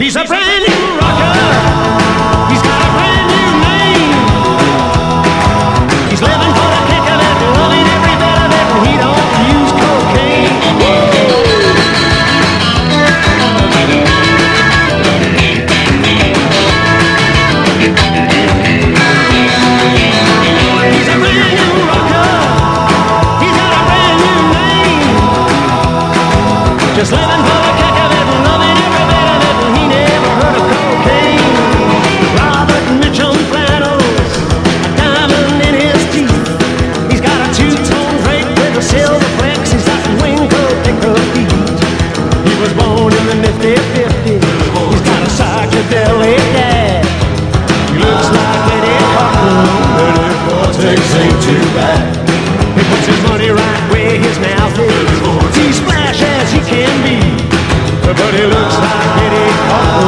He's a brand new rocker. He's got a brand new name. He's living for the kick of it, loving every bit of it, and he don't use cocaine. He's a brand new rocker. He's got a brand new name. Just living for the kick of it, and loving every bit of it, and he never heard of cocaine. Robert Mitchum flannels, a diamond in his teeth. He's got a two-tone drape with a silver flex. He's got wing-coat pickup feet. He was born in the nifty 50s. He's got a psychedelic dad. He looks like Eddie Cochran. Eddie Cortex ain't too bad. He puts his money right where his mouth is. He's flash as he can be, but he looks like Eddie Cochran.